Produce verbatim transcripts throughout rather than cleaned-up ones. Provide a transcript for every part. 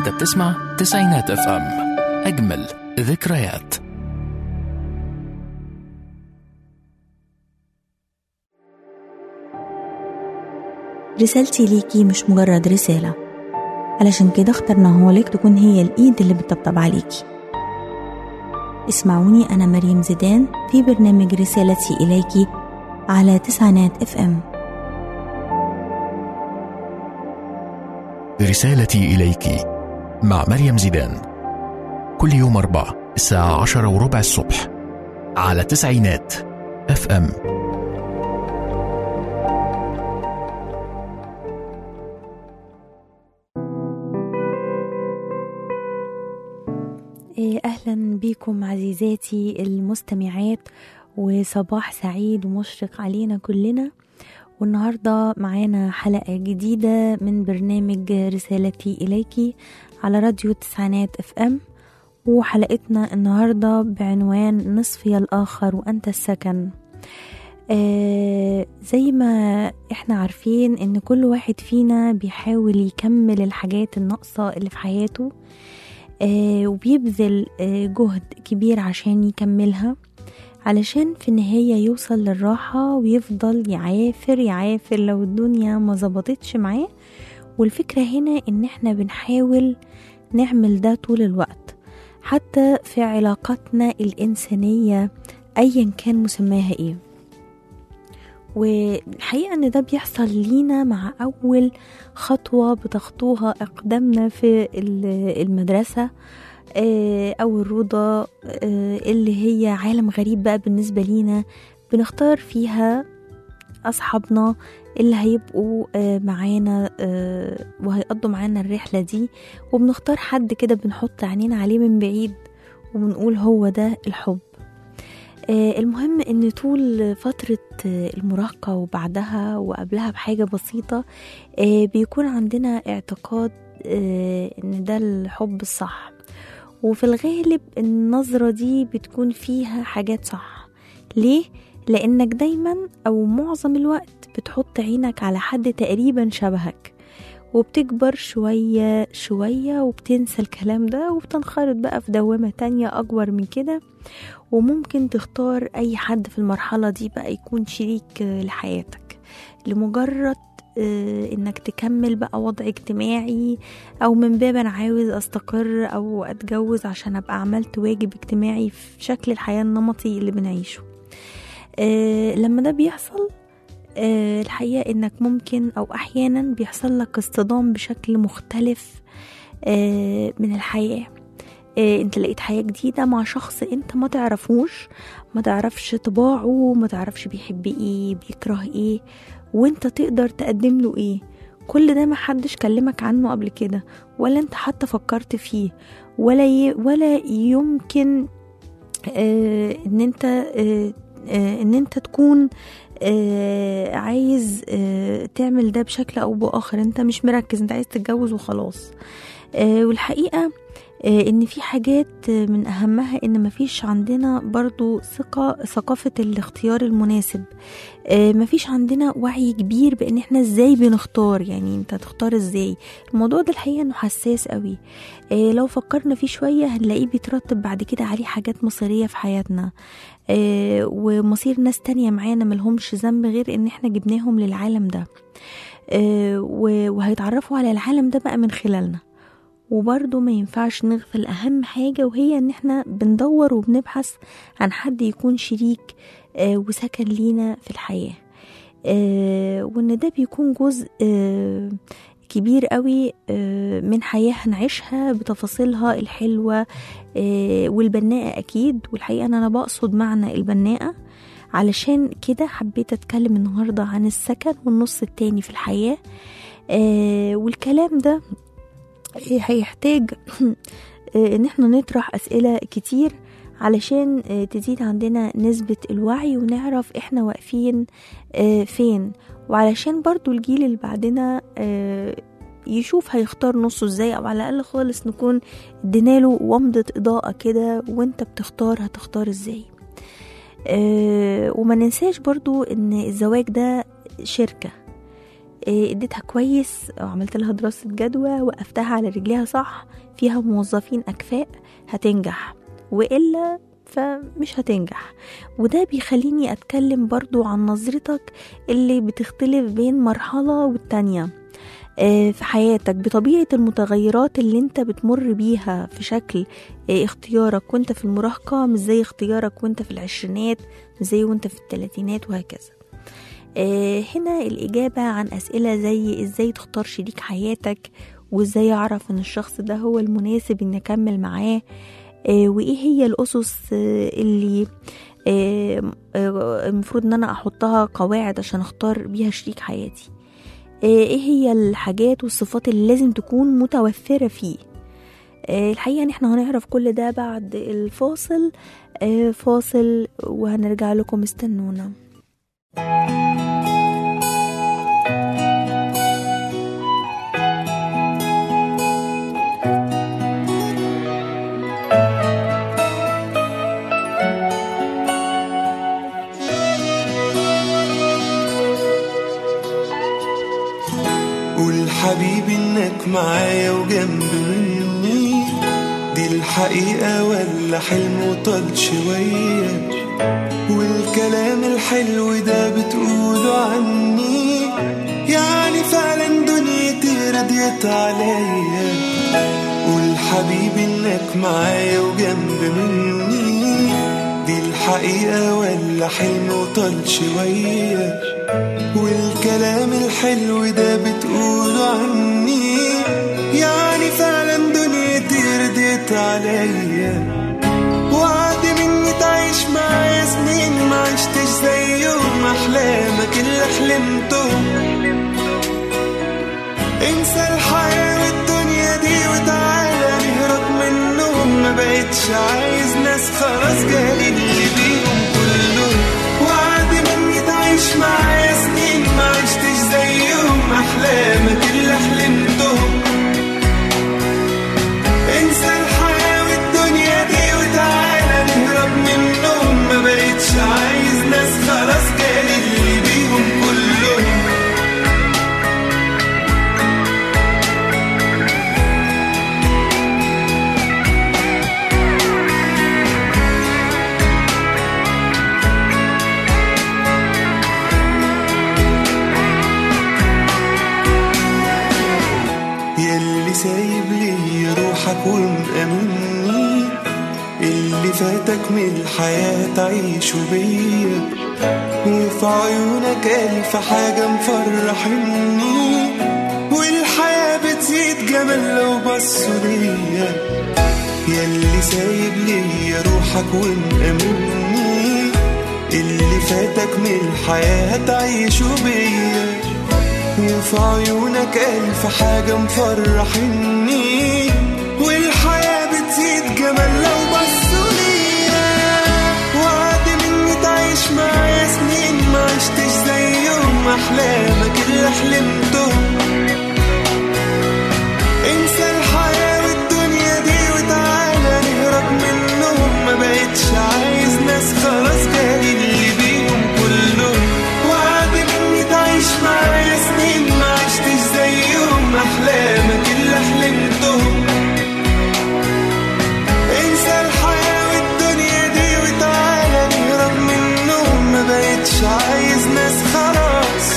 انت بتسمع تسعينات اف ام، اجمل ذكريات. رسالتي ليكي مش مجرد رسالة، علشان كده اخترناها لك تكون هي الإيد اللي بتطبطب عليكي. اسمعوني أنا مريم زيدان في برنامج رسالتي إليكي على تسعينات اف ام. رسالتي إليكي مع مريم زيدان، كل يوم أربعة الساعة عشرة وربع الصبح على تسعينات اف ام. أهلا بكم عزيزاتي المستمعات، وصباح سعيد ومشرق علينا كلنا. والنهاردة معانا حلقة جديدة من برنامج رسالتي إليكي على راديو تسعينات اف ام، وحلقتنا النهاردة بعنوان نصفي الآخر وأنت السكن. آه زي ما احنا عارفين ان كل واحد فينا بيحاول يكمل الحاجات الناقصة اللي في حياته، آه وبيبذل آه جهد كبير عشان يكملها، علشان في النهاية يوصل للراحة ويفضل يعافر يعافر لو الدنيا ما زبطتش معاه. والفكرة هنا ان احنا بنحاول نعمل ده طول الوقت، حتى في علاقاتنا الإنسانية أيا كان مسماها ايه. والحقيقة ان ده بيحصل لينا مع أول خطوة بتخطوها أقدامنا في المدرسة أو الروضة، اللي هي عالم غريب بقى بالنسبة لينا، بنختار فيها أصحابنا اللي هيبقوا معانا وهيقضوا معانا الرحلة دي، وبنختار حد كده بنحط عينينا عليه من بعيد وبنقول هو ده الحب. المهم ان طول فترة المراهقة وبعدها وقبلها بحاجة بسيطة بيكون عندنا اعتقاد ان ده الحب الصح، وفي الغالب النظرة دي بتكون فيها حاجات صح. ليه؟ لأنك دايما أو معظم الوقت بتحط عينك على حد تقريبا شبهك، وبتكبر شوية شوية وبتنسى الكلام ده وبتنخرط بقى في دوامة تانية أكبر من كده، وممكن تختار أي حد في المرحلة دي بقى يكون شريك لحياتك لمجرد انك تكمل بقى وضع اجتماعي، او من باب انا عاوز استقر او اتجوز عشان ابقى عملت واجب اجتماعي في شكل الحياة النمطي اللي بنعيشه. أه لما ده بيحصل أه الحقيقة انك ممكن او احيانا بيحصل لك اصطدام بشكل مختلف أه من الحياة. أه انت لقيت حياة جديدة مع شخص انت ما تعرفوش، ما تعرفش طباعه، ما تعرفش بيحب ايه بيكره ايه، وانت تقدر تقدم له ايه. كل ده ما حدش كلمك عنه قبل كده، ولا انت حتى فكرت فيه، ولا ي... ولا يمكن آه ان انت آه آه ان انت تكون آه عايز آه تعمل ده بشكل او باخر. انت مش مركز، انت عايز تتجوز وخلاص. آه والحقيقة ان في حاجات من اهمها ان مفيش عندنا برضو ثقة ثقافة الاختيار المناسب. مفيش عندنا وعي كبير بان احنا ازاي بنختار، يعني انت تختار ازاي. الموضوع ده الحقيقة انه حساس قوي، لو فكرنا فيه شوية هنلاقيه بيترتب بعد كده عليه حاجات مصيرية في حياتنا، ومصير ناس تانية معانا ملهمش ذنب غير ان احنا جبناهم للعالم ده، وهيتعرفوا على العالم ده بقى من خلالنا. وبرضو ما ينفعش نغفل أهم حاجة، وهي إن احنا بندور وبنبحث عن حد يكون شريك آه وسكن لينا في الحياة، آه وإن ده بيكون جزء آه كبير قوي آه من حياة هنعيشها بتفاصيلها الحلوة آه والبناءة أكيد. والحقيقة أنا بقصد معنى البناءة، علشان كده حبيت أتكلم النهاردة عن السكن والنص التاني في الحياة. آه والكلام ده هيحتاج ان احنا نطرح اسئلة كتير علشان تزيد عندنا نسبة الوعي ونعرف احنا واقفين فين، وعلشان برضو الجيل اللي بعدنا يشوف هيختار نصه ازاي، او على الاقل خالص نكون اديناله ومضة اضاءة كده وانت بتختار هتختار ازاي. وما ننساش برضو ان الزواج ده شركة، اديتها كويس وعملت لها دراسة جدوى، وقفتها على رجليها صح، فيها موظفين أكفاء، هتنجح، وإلا فمش هتنجح. وده بيخليني أتكلم برضو عن نظرتك اللي بتختلف بين مرحلة والتانية في حياتك بطبيعة المتغيرات اللي انت بتمر بيها في شكل اختيارك وانت في المراهقة، مش زي اختيارك وانت في العشرينات، مش زي وانت في الثلاثينات، وهكذا. هنا الإجابة عن أسئلة زي ازاي تختار شريك حياتك، وازاي أعرف ان الشخص ده هو المناسب ان أكمل معاه، وايه هي الأسس اللي المفروض ان انا احطها قواعد عشان اختار بيها شريك حياتي، ايه هي الحاجات والصفات اللي لازم تكون متوفرة فيه. الحقيقة ان احنا هنعرف كل ده بعد الفاصل. فاصل وهنرجع لكم، استنونا. قول حبيبي انك معايا وجنب مني، دي الحقيقة ولا حلم وطال شوية؟ والكلام الحلو ده بتقوله عني، يعني فعلا دنيتي رضيت عليا. قول حبيبي انك معايا وجنب مني، دي الحقيقة ولا حلم وطال شوية؟ والكلام الحلو ده بتقوله عني، يعني فعلا دنيتي رضيت عليا. وعد مني تعيش معايا سنين ما عشتش زيهم، أحلامك اللي حلمتهم. انسى الحياة والدنيا دي وتعالى نهرب منهم، ما بقتش عايز ناس، خلاص جالي اللي بيهم كلهم. وعد مني تعيش معايا سنين ما عشتش زيهم، أحلامك اللي حلمتهم. انسى الحياة والدنيا دي وتعالى نهرب منهم، ما بقتش عايز ناس، خلاص جالي اللي بيهم كلهم. سايب لي روحك ومأمني، اللي فاتك من الحياة تعيشه بيا، وفي عيونك ألف حاجة مفرحني، والحياة بتزيد جمال لو بصوا ليا. ياللي سايب لي روحك ومأمني، اللي فاتك من الحياة تعيشه بيا، وفي عيونك ألف حاجة مفرحني، والحياة بتزيد جمال لو بصوا ليا. وعد مني تعيش معايا سنين ما عشتش زيهم، أحلامك اللي حلمتهم. انسى الحياة والدنيا دي وتعالى نهرب منهم، ما بقتش عايز ناس، خلاص جالي اللي بيهم كلهم. وعد مني تعيش معايا سنين ما عشتش زيهم، أحلامك اللي حلمتهم. انسى الحياة والدنيا دي وتعالى نهرب منهم، ما بقتش عايز ناس، خلاص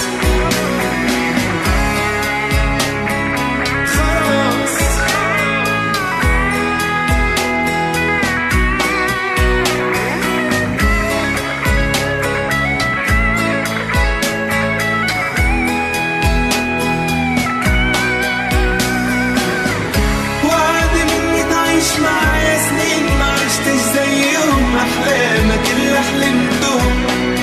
خلاص. معايا سنين ما عشتش زيهم، أحلامك اللي حلمتهم.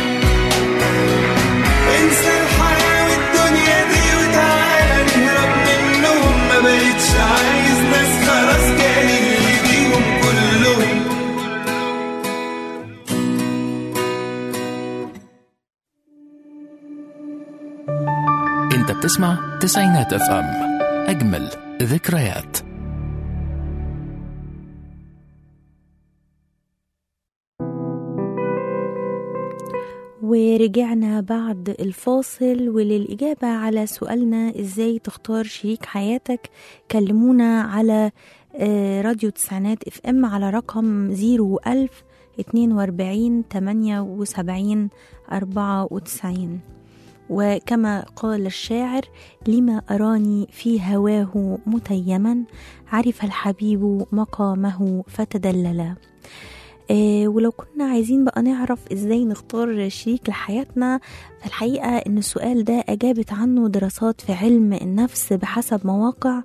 انسى الحياة والدنيا دي وتعالى نهرب منهم، ما بقتش عايز ناس، خلاص جالي اللي بيهم كلهم. انت بتسمع تسعينات اف ام، اجمل ذكريات. ورجعنا بعد الفاصل، وللإجابة على سؤالنا إزاي تختار شريك حياتك كلمونا على راديو تسعينات اف ام على رقم زيرو ألف اتنين واربعين تمانية وسبعين أربعة وتسعين. وكما قال الشاعر: لما أراني في هواه متيما، عرف الحبيب مقامه فتدللا. آه ولو كنا عايزين بقى نعرف ازاي نختار شريك لحياتنا، فالحقيقة ان السؤال ده اجابت عنه دراسات في علم النفس بحسب مواقع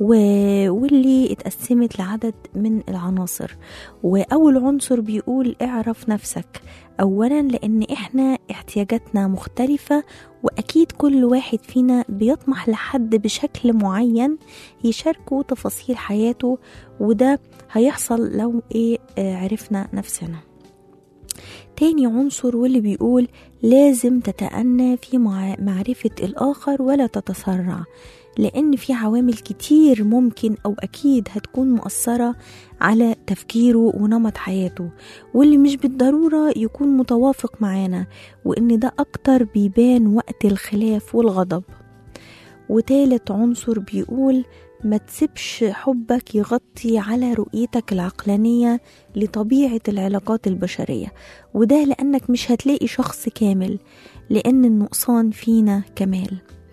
واللي اتقسمت لعدد من العناصر. واول عنصر بيقول اعرف نفسك اولا، لان احنا احتياجاتنا مختلفة، واكيد كل واحد فينا بيطمح لحد بشكل معين يشاركه تفاصيل حياته، وده هيحصل لو ايه آه عرفنا نفسنا. تاني عنصر واللي بيقول لازم تتأنى في معرفة الآخر ولا تتسرع، لأن في عوامل كتير ممكن أو أكيد هتكون مؤثرة على تفكيره ونمط حياته، واللي مش بالضرورة يكون متوافق معانا، وإن ده أكتر بيبان وقت الخلاف والغضب. وتالت عنصر بيقول ما تسيبش حبك يغطي على رؤيتك العقلانية لطبيعة العلاقات البشرية، وده لأنك مش هتلاقي شخص كامل، لأن النقصان فينا كمال.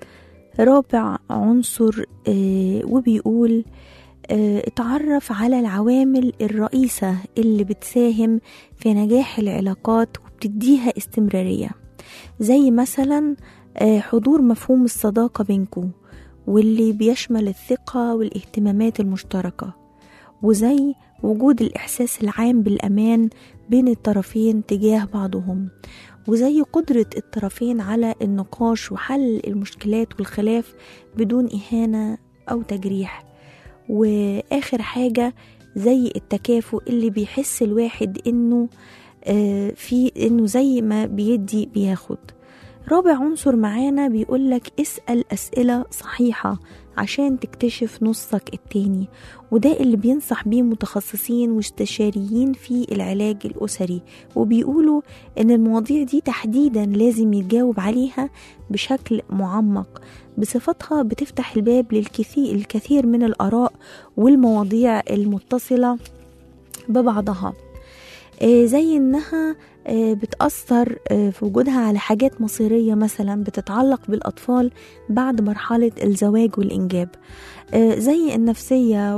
رابع عنصر آه وبيقول آه اتعرف على العوامل الرئيسة اللي بتساهم في نجاح العلاقات وبتديها استمرارية، زي مثلا آه حضور مفهوم الصداقة بينكم، واللي بيشمل الثقة والاهتمامات المشتركة، وزي وجود الإحساس العام بالأمان بين الطرفين تجاه بعضهم، وزي قدرة الطرفين على النقاش وحل المشكلات والخلاف بدون إهانة أو تجريح. وآخر حاجة زي التكافؤ اللي بيحس الواحد إنه آه في إنه زي ما بيدي بياخد. رابع عنصر معانا بيقولك اسأل أسئلة صحيحة عشان تكتشف نصك التاني، وده اللي بينصح بيه متخصصين واستشاريين في العلاج الأسري، وبيقولوا إن المواضيع دي تحديدا لازم يتجاوب عليها بشكل معمق، بصفتها بتفتح الباب للكثير الكثير من الآراء والمواضيع المتصلة ببعضها، زي إنها بتأثر في وجودها على حاجات مصيرية مثلا بتتعلق بالأطفال بعد مرحلة الزواج والإنجاب، زي النفسية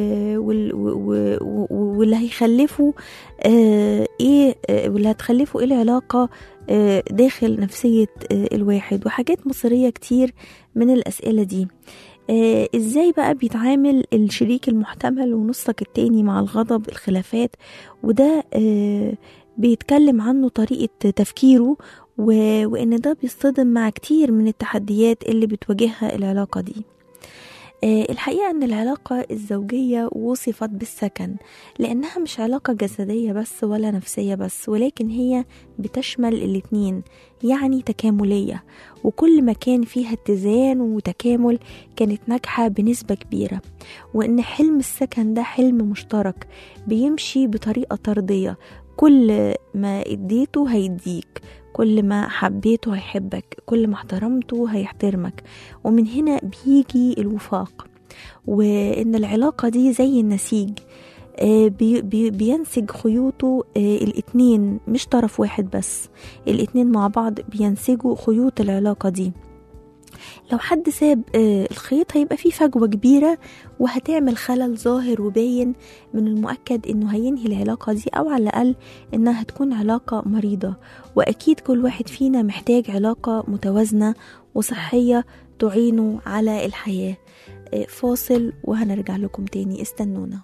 واللي هيخلفوا إيه واللي هتخلفوا إيه العلاقة داخل نفسية الواحد، وحاجات مصيرية كتير من الأسئلة دي. آه ازاي بقى بيتعامل الشريك المحتمل ونصك التاني مع الغضب الخلافات، وده آه بيتكلم عنه طريقة تفكيره، وإن ده بيصطدم مع كتير من التحديات اللي بتواجهها العلاقة دي. آه الحقيقة أن العلاقة الزوجية وصفت بالسكن، لأنها مش علاقة جسدية بس ولا نفسية بس، ولكن هي بتشمل الاتنين، يعني تكاملية، وكل ما كان فيها اتزان وتكامل كانت ناجحة بنسبة كبيرة، وإن حلم السكن ده حلم مشترك بيمشي بطريقة طردية، كل ما اديته هيديك، كل ما حبيته هيحبك، كل ما احترمته هيحترمك، ومن هنا بيجي الوفاق، وإن العلاقة دي زي النسيج بي بي بينسج خيوطه الاتنين، مش طرف واحد بس، الاتنين مع بعض بينسجوا خيوط العلاقة دي. لو حد ساب الخيط هيبقى فيه فجوة كبيرة وهتعمل خلل ظاهر وباين، من المؤكد انه هينهي العلاقة دي، او على الأقل انها هتكون علاقة مريضة. واكيد كل واحد فينا محتاج علاقة متوازنة وصحية تعينه على الحياة. فاصل وهنرجع لكم تاني، استنونا.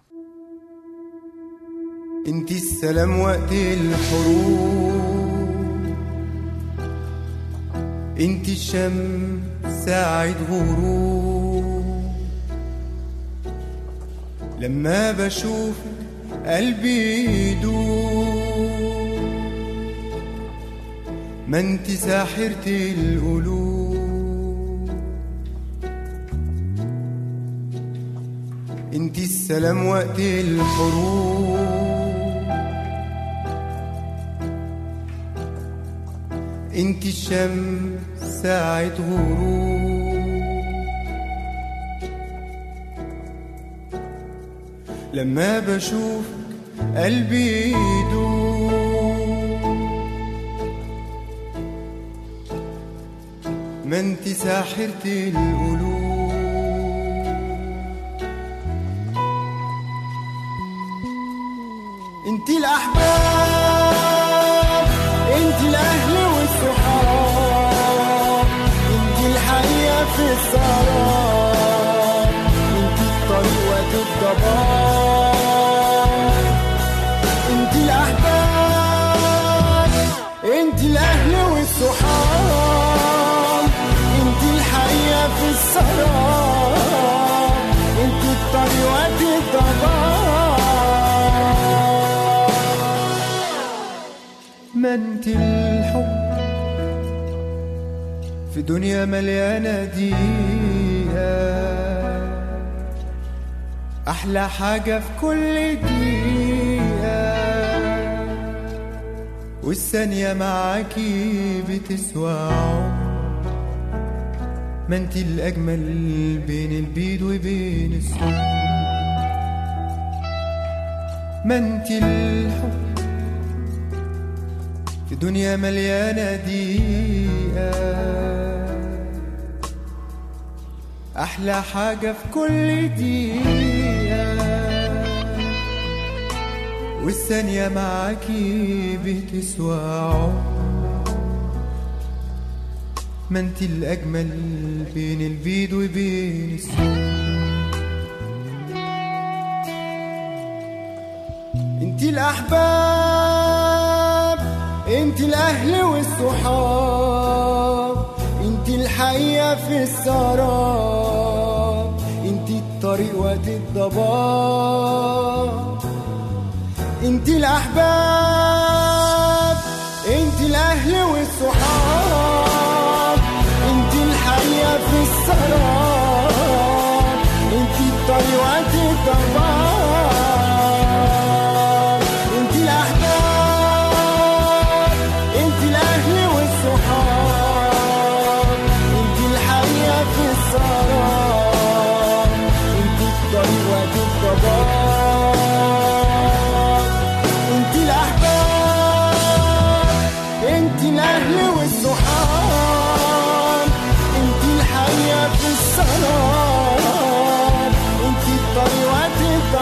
انتي السلام وقت الحروب، انتي الشمس ساعة غروب، لما بشوف قلبي يدوب، ما انتي ساحرة القلوب، انتي السلام وقت الحروب، انت الشمس ساعة غروب، لما بشوفك قلبي يدوب، ما انت ساحرة القلوب. انت الأحباب، انت الأهل والصحاب، انت الحياة في السراب، انت الطريق وقت الضباب. انت الأحباب، انت الأهل والصحاب، انت الحياة في السراب، انت الطريق وقت الضباب. ما انت الحب في دنيا مليانة دقيقة، أحلى حاجة في كل دقيقة، والثانية معاكي بتسوى عمر. ما انت الأجمل بين البيض وبين السم. ما انت الحب في دنيا مليانة دقيقة، أحلى حاجة في كل دقيقة، والثانية معاكي بتسوى عمر. ما انت الأجمل بين البيض وبين السم. انت الأحباب، انت الأهل والصحاب، انت الحياة في السراب، انت الطريق وقت الضباب. انت الأحباب، انت الأهل والصحاب، انت الحياة في السراب، انت الطريق وقت الضباب. انت الأحباب، انت الأهل والصحاب، انت الحياة في السراب، انت الطريق وقت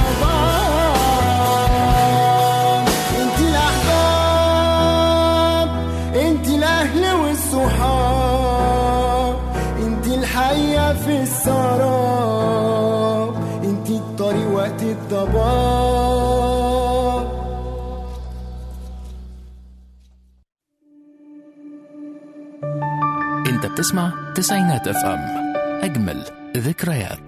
الضباب. انت الأحباب، انت الأهل والصحاب، انت الحياة في السراب، انت الطريق وقت الضباب. انت بتسمع تسعينات اف ام، اجمل ذكريات.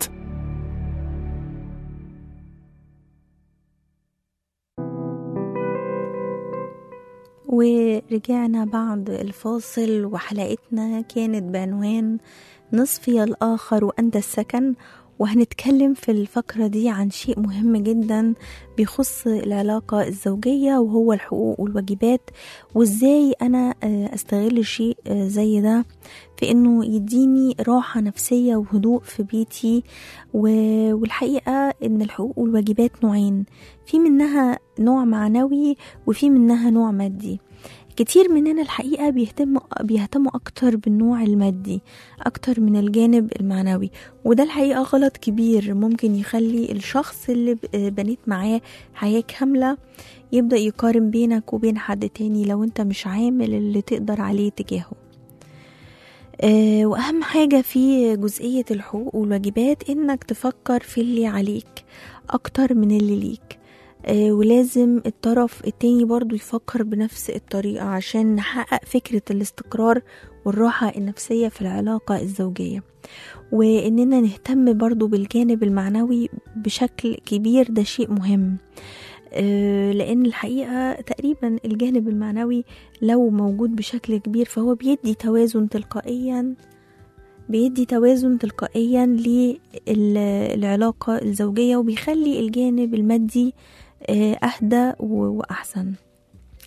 ورجعنا بعد الفاصل، وحلقتنا كانت بعنوان نصفي الآخر وأنت السكن. وهنتكلم في الفقرة دي عن شيء مهم جدا بيخص العلاقة الزوجية، وهو الحقوق والواجبات، وازاي أنا أستغل شيء زي ده في أنه يديني راحة نفسية وهدوء في بيتي. والحقيقة أن الحقوق والواجبات نوعين، في منها نوع معنوي وفي منها نوع مادي. كتير مننا الحقيقة بيهتم بيهتموا أكتر بالنوع المادي أكتر من الجانب المعنوي، وده الحقيقة غلط كبير ممكن يخلي الشخص اللي بنيت معاه حياة كاملة يبدأ يقارن بينك وبين حد تاني لو انت مش عامل اللي تقدر عليه تجاهه. أه وأهم حاجة في جزئية الحقوق والواجبات إنك تفكر في اللي عليك أكتر من اللي ليك، أه ولازم الطرف التاني برضو يفكر بنفس الطريقة عشان نحقق فكرة الاستقرار والراحة النفسية في العلاقة الزوجية. وإننا نهتم برضو بالجانب المعنوي بشكل كبير، ده شيء مهم، أه لأن الحقيقة تقريبا الجانب المعنوي لو موجود بشكل كبير فهو بيدي توازن تلقائيا بيدي توازن تلقائيا للعلاقة الزوجية، وبيخلي الجانب المادي أهدى وأحسن.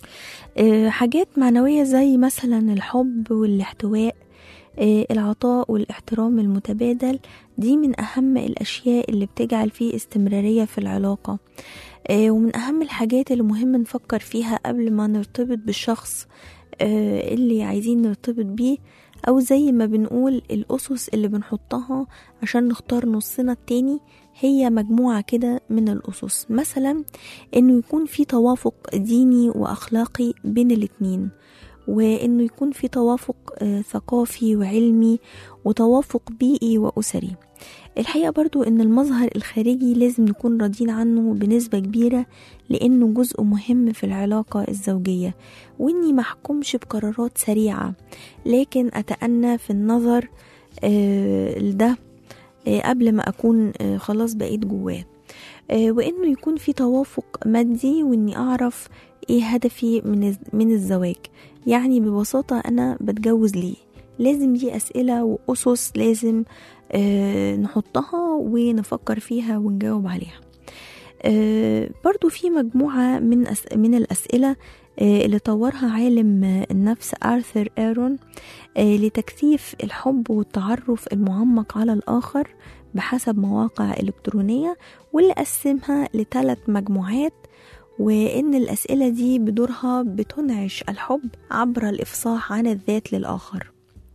آه، حاجات معنوية زي مثلا الحب والاحتواء، آه، العطاء والاحترام المتبادل، دي من أهم الأشياء اللي بتجعل فيه استمرارية في العلاقة. آه، ومن أهم الحاجات اللي مهم نفكر فيها قبل ما نرتبط بالشخص آه، اللي عايزين نرتبط بيه، أو زي ما بنقول الأسس اللي بنحطها عشان نختار نصنا التاني، هي مجموعة كده من الأسس. مثلا إنه يكون في توافق ديني وأخلاقي بين الاتنين، وإنه يكون في توافق آه، ثقافي وعلمي، وتوافق بيئي وأسري. الحقيقة برضو إن المظهر الخارجي لازم نكون راضين عنه بنسبة كبيرة، لأنه جزء مهم في العلاقة الزوجية، وإني محكمش بقرارات سريعة، لكن أتأنى في النظر آه لده آه قبل ما أكون آه خلاص بقيت جواه. آه وإنه يكون في توافق مادي، وإني أعرف إيه هدفي من من الزواج. يعني ببساطة أنا بتجوز ليه؟ لازم دي أسئلة وأسس لازم آه نحطها ونفكر فيها ونجاوب عليها. آه برضو في مجموعة من أس من الأسئلة آه اللي طورها عالم آه النفس آرثر إيرون آه لتكثيف الحب والتعرف المعمق على الآخر بحسب مواقع إلكترونية، واللي قسمها لثلاث مجموعات، وإن الأسئلة دي بدورها بتنعش الحب عبر الإفصاح عن الذات للآخر.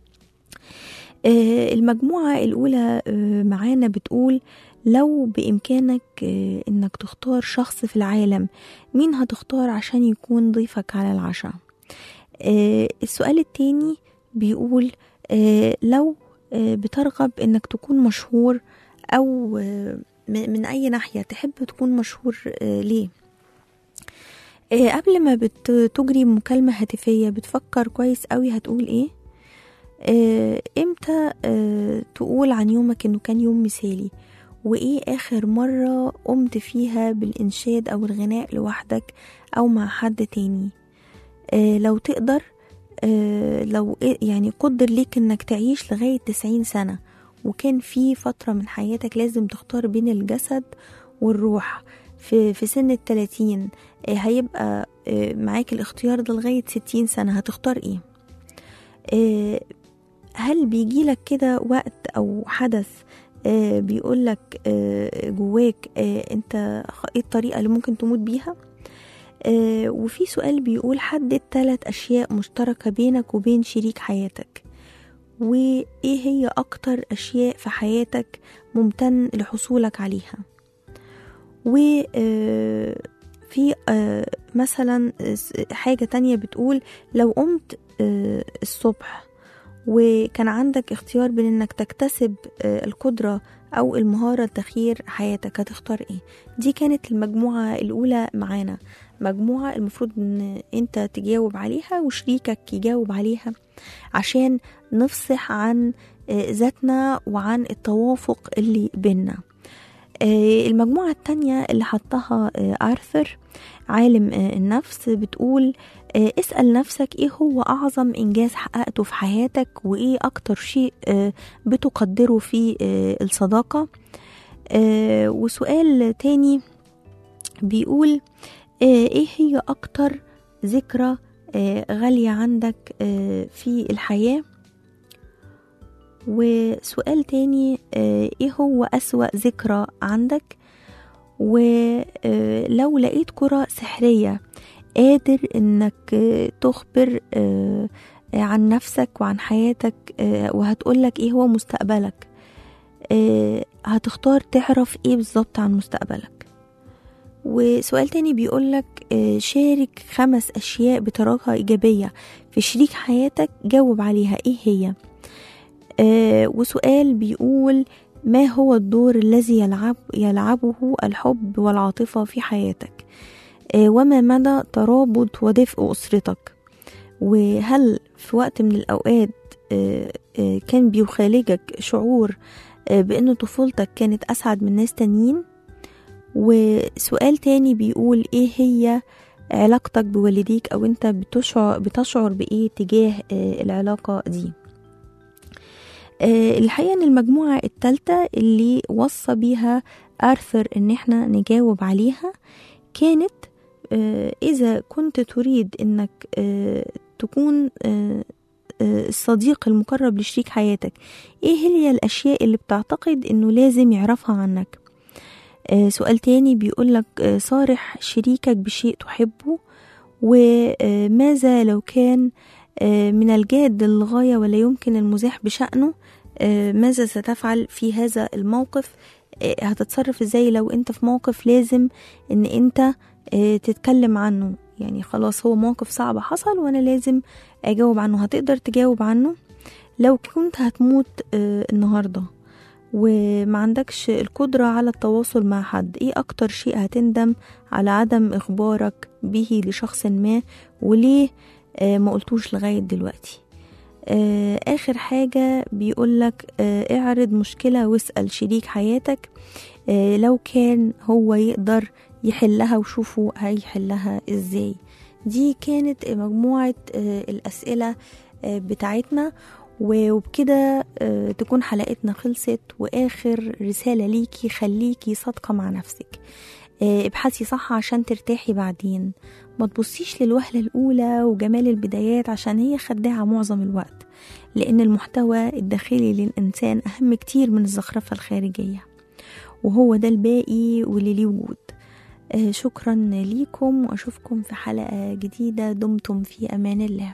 المجموعة الأولى معانا بتقول: لو بإمكانك إنك تختار شخص في العالم، مين هتختار عشان يكون ضيفك على العشاء؟ السؤال التاني بيقول: لو بترغب إنك تكون مشهور، أو من أي ناحية تحب تكون مشهور ليه؟ قبل ما بتجري مكالمة هاتفية بتفكر كويس قوي هتقول إيه؟ آه، امتى آه، تقول عن يومك انه كان يوم مثالي؟ وايه اخر مرة قمت فيها بالانشاد او الغناء لوحدك او مع حد تاني؟ آه، لو تقدر آه، لو يعني قدر ليك انك تعيش لغاية تسعين سنة، وكان في فترة من حياتك لازم تختار بين الجسد والروح في, في سن التلاتين، آه، هيبقى آه، معاك الاختيار ده لغاية ستين سنة، هتختار ايه؟ آه، هل بيجيلك كده وقت أو حدث آه بيقولك آه جواك آه انت ايه الطريقة اللي ممكن تموت بيها؟ آه وفي سؤال بيقول: حدد ثلاث أشياء مشتركة بينك وبين شريك حياتك، وإيه هي أكتر أشياء في حياتك ممتن لحصولك عليها؟ وفي آه مثلا حاجة تانية بتقول: لو قمت آه الصبح وكان عندك اختيار بين انك تكتسب القدرة او المهارة لتغيير حياتك، هتختار ايه؟ دي كانت المجموعة الاولى معانا، مجموعة المفروض ان انت تجاوب عليها وشريكك يجاوب عليها عشان نفصح عن ذاتنا وعن التوافق اللي بيننا. المجموعة التانية اللي حطها آرثر عالم النفس بتقول: اسأل نفسك ايه هو اعظم انجاز حققته في حياتك، وايه اكتر شيء بتقدره في الصداقة. وسؤال تاني بيقول: ايه هي اكتر ذكرى غالية عندك في الحياة؟ وسؤال تاني: ايه هو أسوأ ذكرى عندك؟ ولو لقيت كرة سحرية قادر انك تخبر عن نفسك وعن حياتك وهتقولك ايه هو مستقبلك، هتختار تعرف ايه بالظبط عن مستقبلك؟ وسؤال تاني بيقولك: شارك خمس اشياء بتراها ايجابية في شريك حياتك، جاوب عليها ايه هي؟ وسؤال بيقول: ما هو الدور الذي يلعب يلعبه الحب والعاطفة في حياتك؟ وما مدى ترابط ودفء أسرتك؟ وهل في وقت من الأوقات كان بيخالجك شعور بأن طفولتك كانت أسعد من ناس تانيين؟ وسؤال تاني بيقول: إيه هي علاقتك بوالديك، أو أنت بتشعر, بتشعر بإيه تجاه العلاقة دي؟ الحقيقة ان المجموعة الثالثة اللي وصى بيها آرثر ان احنا نجاوب عليها كانت إذا كنت تريد أنك تكون الصديق المقرب لشريك حياتك، إيه هي الأشياء اللي بتعتقد أنه لازم يعرفها عنك؟ سؤال تاني بيقولك صارح شريكك بشيء تحبه، وماذا لو كان من الجاد للغاية ولا يمكن المزاح بشأنه، ماذا ستفعل في هذا الموقف؟ هتتصرف ازاي لو انت في موقف لازم ان انت تتكلم عنه؟ يعني خلاص هو موقف صعب حصل وانا لازم اجاوب عنه، هتقدر تجاوب عنه؟ لو كنت هتموت النهاردة وما عندكش القدرة على التواصل مع حد، ايه اكتر شيء هتندم على عدم اخبارك به لشخص ما، وليه ما قلتوش لغاية دلوقتي؟ آخر حاجة بيقولك اعرض مشكلة واسأل شريك حياتك لو كان هو يقدر يحلها، وشوفوا هيحلها ازاي. دي كانت مجموعة الأسئلة بتاعتنا، وبكده تكون حلقتنا خلصت. وآخر رسالة ليكي، خليكي صادقة مع نفسك، ابحثي صح عشان ترتاحي بعدين، ما تبصيش للوهلة الأولى وجمال البدايات عشان هي خداعة معظم الوقت، لأن المحتوى الداخلي للإنسان أهم كتير من الزخرفة الخارجية، وهو ده الباقي واللي ليه وجود. آه شكرا ليكم، وأشوفكم في حلقة جديدة. دمتم في أمان الله.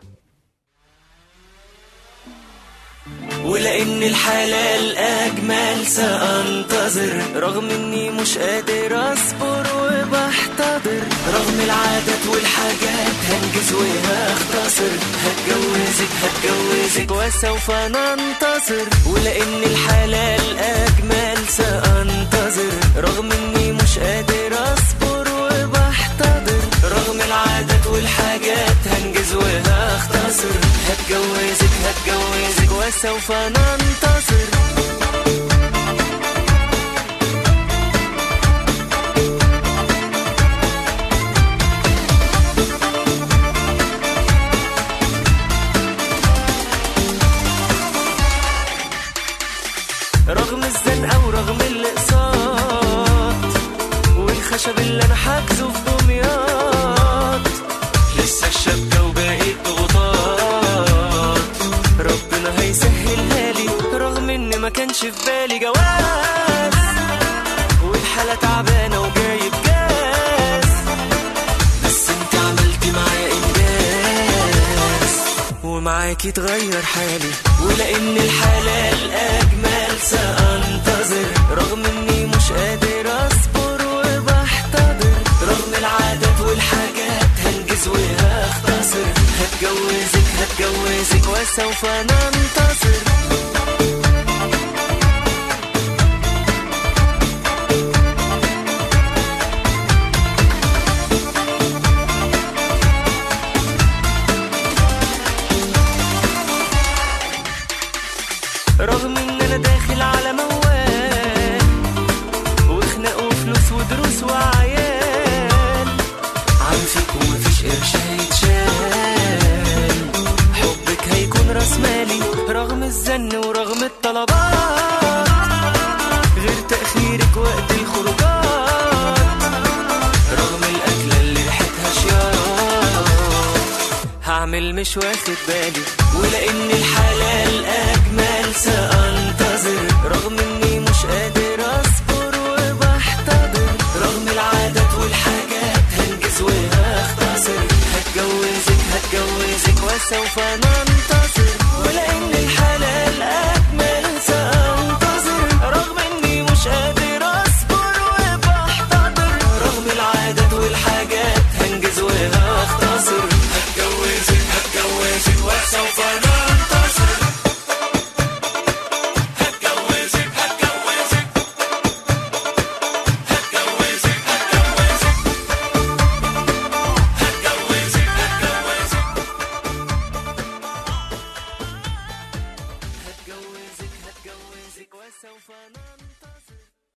ولأن الحلال أجمل سأنتظر، رغم إني مش قادر أصبر وبحتضر، رغم العادات والحاجات هنجز وهختصر، هتجوزك هتجوزك وسوف ننتصر. ولأن الحلال أجمل سأنتظر، رغم إني مش قادر أصبر وبحتضر، رغم العادات والحاجات هنجز وهختصر، هتجوزك هتجوزك وسوف ننتصر. رغم الزنقة ورغم الاقساط والخشب اللي انا حاجزه في دمياط، لسه الشبكة وباقي ضغوطات، ربنا هيسهلها لي، رغم ان ما كانش في بالي جواز، والحالة تعبانة وجايب جاز، بس انت عملتي معايا انجاز، ومعاكي تغير حالي. ولأن الحلال أجمل سأنتظر، رغم إني مش قادر أصبر وبحتضر، رغم العادات والحاجات هنجز وهختصر، هتجوزك هتجوزك وسوف ننتصر. رغم ان انا داخل على موال وخناق وفلوس ودروس وعيال، عارفك ومفيش قرش هيتشال، حبك هيكون راس مالي، رغم الزن ورغم الطلبات، غير تأخيرك وقت الخروجات، رغم الأكلة اللي ريحتها شياط، هعمل مش واخد بالي. ولأن الحلال أجمل سأنتظر، رغم إني مش قادر أصبر وبحتضر، رغم العادات والحاجات هنجز وهختصر، هتجوزك هتجوزك وسوف ننتصر.